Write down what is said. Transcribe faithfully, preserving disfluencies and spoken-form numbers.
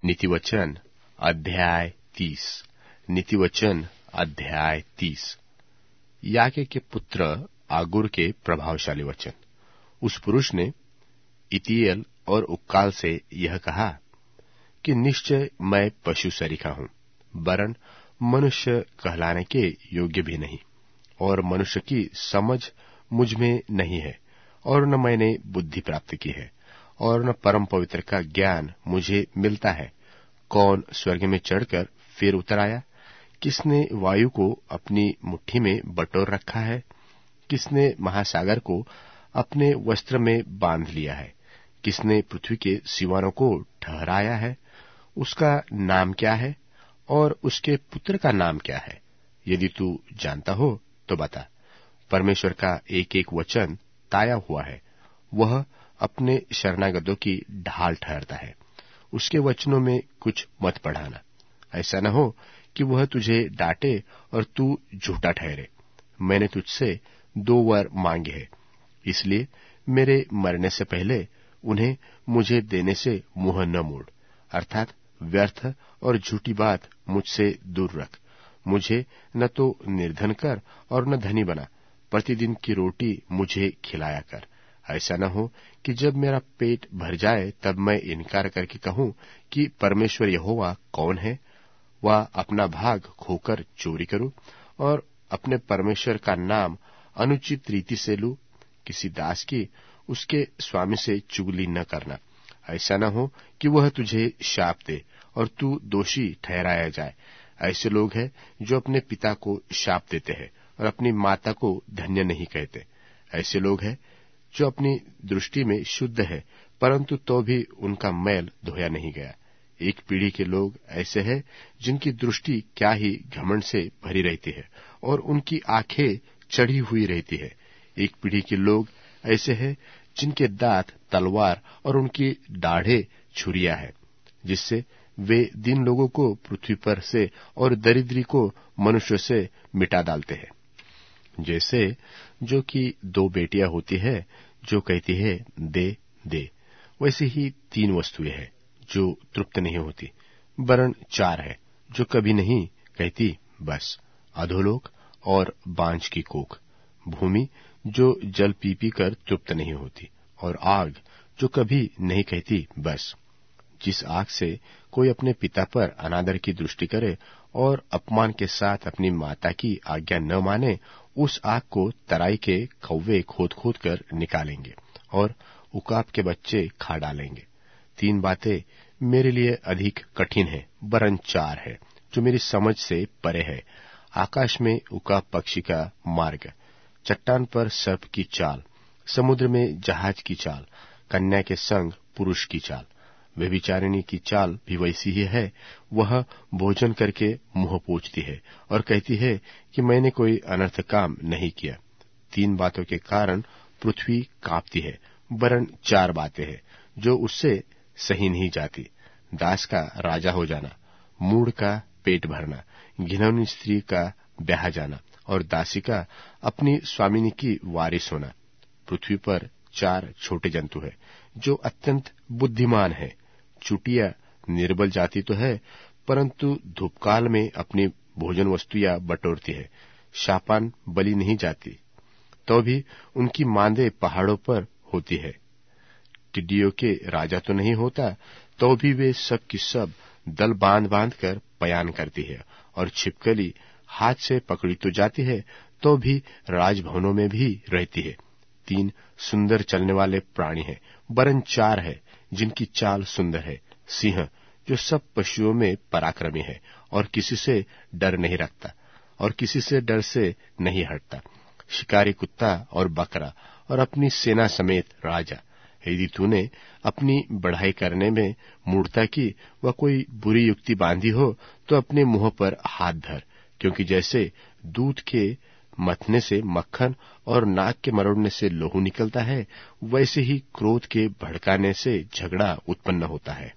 नीतिवचन अध्याय तीस। नीतिवचन अध्याय तीस। याके के पुत्र आगुर के प्रभावशाली वचन। उस पुरुष ने इतीएल और उक्काल से यह कहा कि निश्चय मैं पशु सरीखा हूं, वरन मनुष्य कहलाने के योग्य भी नहीं, और मनुष्य की समझ मुझ में नहीं है, और न मैंने बुद्धि प्राप्त की है, और न परम पवित्र का ज्ञान मुझे मिलता है। कौन स्वर्ग में चढ़कर फिर उतर आया? किसने वायु को अपनी मुट्ठी में बटोर रखा है? किसने महासागर को अपने वस्त्र में बांध लिया है? किसने पृथ्वी के सीमाओं को ठहराया है? उसका नाम क्या है और उसके पुत्र का नाम क्या है? यदि तू जानता हो तो बता। परमेश्वर का एक एक वचन ताया हुआ है, वह अपने शरणागतों की ढाल ठहरता है। उसके वचनों में कुछ मत बढ़ाना, ऐसा न हो कि वह तुझे डांटे और तू झूठा ठहरे। मैंने तुझसे दो वर मांगे हैं, इसलिए मेरे मरने से पहले उन्हें मुझे देने से मुंह न मोड़, अर्थात व्यर्थ और झूठी बात मुझसे दूर रख। मुझे न तो निर्धन कर और न धनी बना, प्रतिदिन की रोटी मुझे खिलाया कर। ऐसा न हो कि जब मेरा पेट भर जाए तब मैं इनकार करके कहूं कि परमेश्वर यहोवा कौन है, व अपना भाग खोकर चोरी करूं और अपने परमेश्वर का नाम अनुचित रीति से लूं। किसी दास की उसके स्वामी से चुगली न करना, ऐसा न हो कि वह तुझे शाप दे और तू दोषी ठहराया जाए। ऐसे लोग हैं जो अपने पिता को शाप देते हैं और अपनी माता को धन्य नहीं कहते। ऐसे लोग हैं जो अपनी दृष्टि में शुद्ध है, परंतु तो भी उनका मैल धोया नहीं गया। एक पीढ़ी के लोग ऐसे हैं जिनकी दृष्टि क्या ही घमंड से भरी रहती है और उनकी आंखें चढ़ी हुई रहती है। एक पीढ़ी के लोग ऐसे हैं जिनके दांत तलवार और उनकी दाढ़ें छुरियां है, जिससे वे दीन लोगों को पृथ्वी पर से और दरिद्री को मनुष्य से मिटा डालते हैं। जैसे जो कि दो बेटियां होती है जो कहती है दे दे, वैसे ही तीन वस्तुएं हैं जो तृप्त नहीं होती, वरन चार है जो कभी नहीं कहती बस। अधोलोक और बांझ की कोख, भूमि जो जल पी पी कर तृप्त नहीं होती, और आग जो कभी नहीं कहती बस। जिस आग से कोई अपने पिता पर अनादर की दृष्टि करे और अपमान के साथ अपनी माता की आज्ञा न माने, उस आग को तराई के कौवे खोद खोद कर निकालेंगे और उकाब के बच्चे खा डालेंगे। तीन बातें मेरे लिए अधिक कठिन है, वरन चार है जो मेरी समझ से परे है। आकाश में उकाब पक्षी का मार्ग, चट्टान पर सर्प की चाल, समुद्र में जहाज की चाल, कन्या के संग पुरुष की चाल। व्यभिचारिणी की चाल भी वैसी ही है। वह भोजन करके मुंह पोंछती है और कहती है कि मैंने कोई अनर्थ काम नहीं किया। तीन बातों के कारण पृथ्वी कांपती है, वरन चार बातें हैं जो उससे सही नहीं जाती। दास का राजा हो जाना, मूढ़ का पेट भरना, घिनौनी स्त्री का ब्याह जाना और दासी का अपनी स्वामिनी की वारिस होना। पृथ्वी पर चार छोटे जंतु हैं जो अत्यंत बुद्धिमान है। चुटिया निर्बल जाति तो है, परंतु धूपकाल में अपनी भोजन वस्तुएं बटोरती है। शापान बलि नहीं जाती, तो भी उनकी मांदे पहाड़ों पर होती है। टिड्डियों के राजा तो नहीं होता, तो भी वे सब की सब दल बांध बांध कर पयान करती है। और छिपकली हाथ से पकड़ी तो जाती है, तो भी राजभवनों में भी रहती है। तीन सुंदर चलने वाले प्राणी हैं, वरन चार है जिनकी चाल सुंदर है। सिंह जो सब पशुओं में पराक्रमी है और किसी से डर नहीं रखता और किसी से डर से नहीं हटता। शिकारी कुत्ता और बकरा और अपनी सेना समेत राजा। यदि तूने अपनी बढ़ाई करने में मूढ़ता की व कोई बुरी युक्ति बांधी हो, तो अपने मुंह पर हाथ धर, क्योंकि जैसे दूध के मथने से मक्खन और नाक के मरोड़ने से लोहू निकलता है, वैसे ही क्रोध के भड़काने से झगड़ा उत्पन्न होता है।